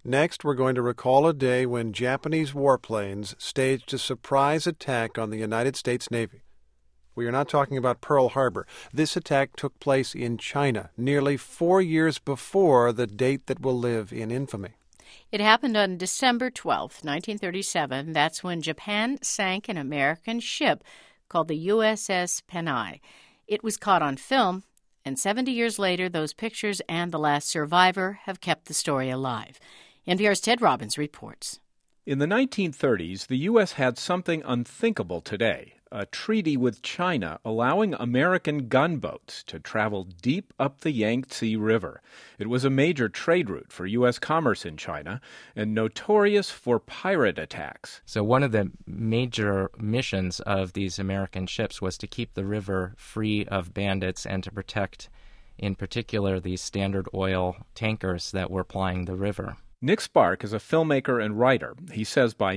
Next, we're going to recall a day when Japanese warplanes staged a surprise attack on the United States Navy. We are not talking about Pearl Harbor. This attack took place in China, nearly 4 years before the date that will live in infamy. It happened on December 12, 1937. That's when Japan sank an American ship called the USS Panay. It was caught on film, and 70 years later, those pictures and the last survivor have kept the story alive. NPR's Ted Robbins reports. In the 1930s, the U.S. had something unthinkable today, a treaty with China allowing American gunboats to travel deep up the Yangtze River. It was a major trade route for U.S. commerce in China and notorious for pirate attacks. So one of the major missions of these American ships was to keep the river free of bandits and to protect, in particular, these Standard Oil tankers that were plying the river. Nick Spark is a filmmaker and writer. He says by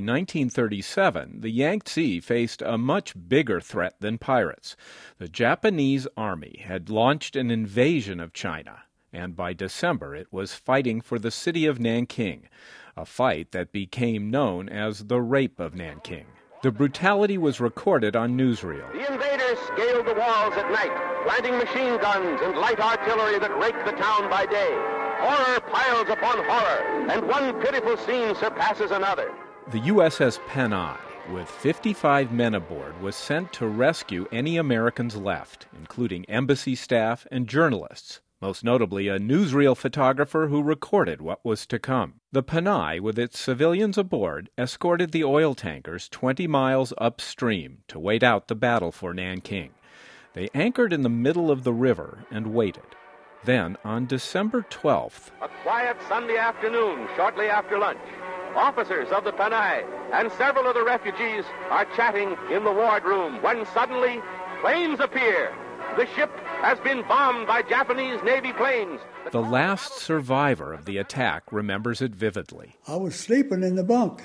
1937, the Yangtze faced a much bigger threat than pirates. The Japanese army had launched an invasion of China, and by December it was fighting for the city of Nanking, a fight that became known as the Rape of Nanking. The brutality was recorded on newsreel. The invaders scaled the walls at night, planting machine guns and light artillery that raked the town by day. Horror piles upon horror, and one pitiful scene surpasses another. The USS Panay, with 55 men aboard, was sent to rescue any Americans left, including embassy staff and journalists, most notably a newsreel photographer who recorded what was to come. The Panay, with its civilians aboard, escorted the oil tankers 20 miles upstream to wait out the battle for Nanking. They anchored in the middle of the river and waited. Then, on December 12th, a quiet Sunday afternoon, shortly after lunch, officers of the Panay and several of the refugees are chatting in the wardroom when suddenly planes appear. The ship has been bombed by Japanese Navy planes. The last survivor of the attack remembers it vividly. I was sleeping in the bunk.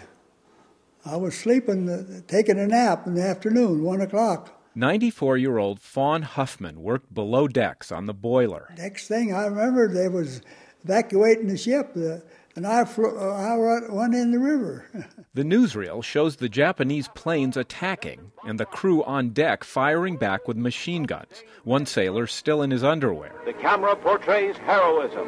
I was sleeping, taking a nap in the afternoon, 1 o'clock. 94-year-old Fawn Huffman worked below decks on the boiler. Next thing I remember, they was evacuating the ship, and I went in the river. The newsreel shows the Japanese planes attacking and the crew on deck firing back with machine guns, one sailor still in his underwear. The camera portrays heroism,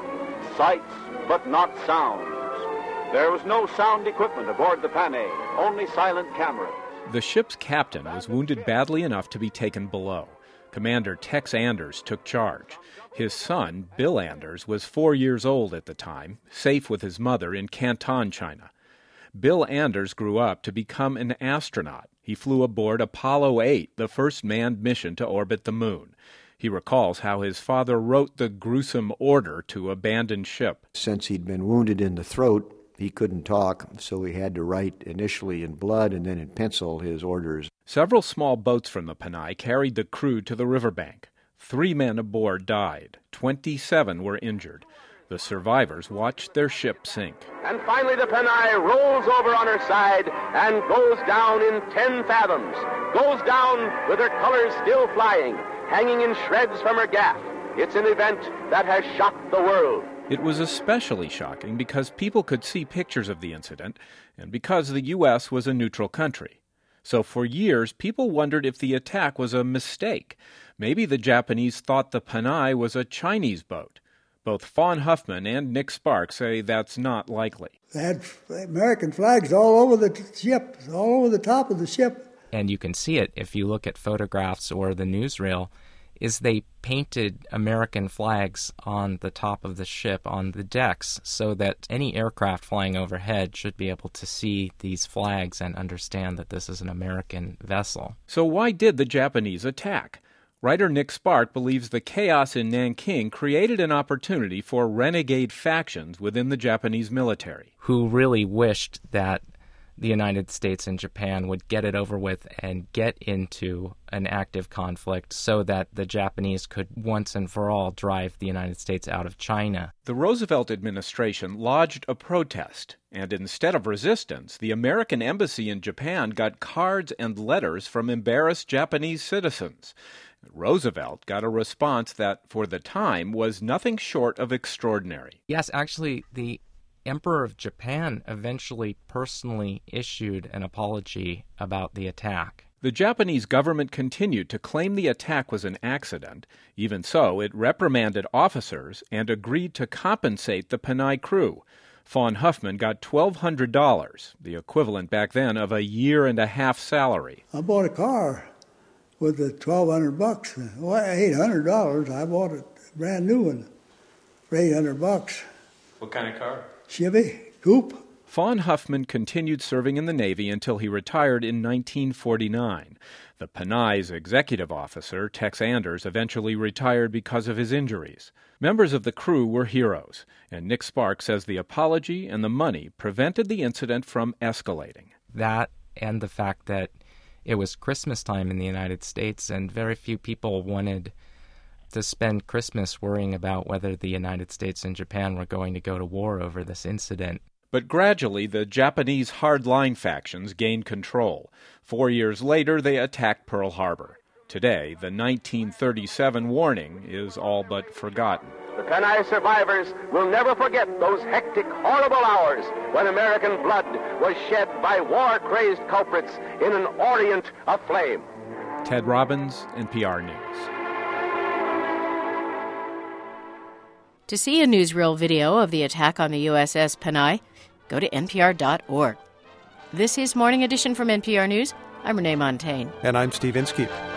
sights but not sounds. There was no sound equipment aboard the Panay, only silent cameras. The ship's captain was wounded badly enough to be taken below. Commander Tex Anders took charge. His son, Bill Anders, was 4 years old at the time, safe with his mother in Canton, China. Bill Anders grew up to become an astronaut. He flew aboard Apollo 8, the first manned mission to orbit the moon. He recalls how his father wrote the gruesome order to abandon ship. Since he'd been wounded in the throat, he couldn't talk, so he had to write initially in blood and then in pencil his orders. Several small boats from the Panay carried the crew to the riverbank. 3 men aboard died. 27 were injured. The survivors watched their ship sink. And finally the Panay rolls over on her side and goes down in 10 fathoms. Goes down with her colors still flying, hanging in shreds from her gaff. It's an event that has shocked the world. It was especially shocking because people could see pictures of the incident and because the U.S. was a neutral country. So for years, people wondered if the attack was a mistake. Maybe the Japanese thought the Panay was a Chinese boat. Both Fawn Huffman and Nick Spark say that's not likely. They had American flags all over the ship, all over the top of the ship. And you can see it if you look at photographs or the newsreel, is they painted American flags on the top of the ship, on the decks, so that any aircraft flying overhead should be able to see these flags and understand that this is an American vessel. So why did the Japanese attack? Writer Nick Spark believes the chaos in Nanking created an opportunity for renegade factions within the Japanese military, who really wished that the United States and Japan would get it over with and get into an active conflict so that the Japanese could once and for all drive the United States out of China. The Roosevelt administration lodged a protest, and instead of resistance, the American embassy in Japan got cards and letters from embarrassed Japanese citizens. Roosevelt got a response that, for the time, was nothing short of extraordinary. Yes, actually, the Emperor of Japan eventually personally issued an apology about the attack. The Japanese government continued to claim the attack was an accident. Even so, it reprimanded officers and agreed to compensate the Panay crew. Fawn Huffman got $1,200, the equivalent back then of a year-and-a-half salary. I bought a car with the $1,200. Well, $800. I bought a brand new one for $800. What kind of car? Chevy Coupe. Fawn Huffman continued serving in the Navy until he retired in 1949. The Panay's executive officer, Tex Anders, eventually retired because of his injuries. Members of the crew were heroes, and Nick Sparks says the apology and the money prevented the incident from escalating. That and the fact that it was Christmas time in the United States, and very few people wanted to spend Christmas worrying about whether the United States and Japan were going to go to war over this incident. But gradually, the Japanese hardline factions gained control. 4 years later, they attacked Pearl Harbor. Today, the 1937 warning is all but forgotten. The Panay survivors will never forget those hectic, horrible hours when American blood was shed by war-crazed culprits in an Orient aflame. Ted Robbins, NPR News. To see a newsreel video of the attack on the USS Panay, go to npr.org. This is Morning Edition from NPR News. I'm Renee Montaigne. And I'm Steve Inskeep.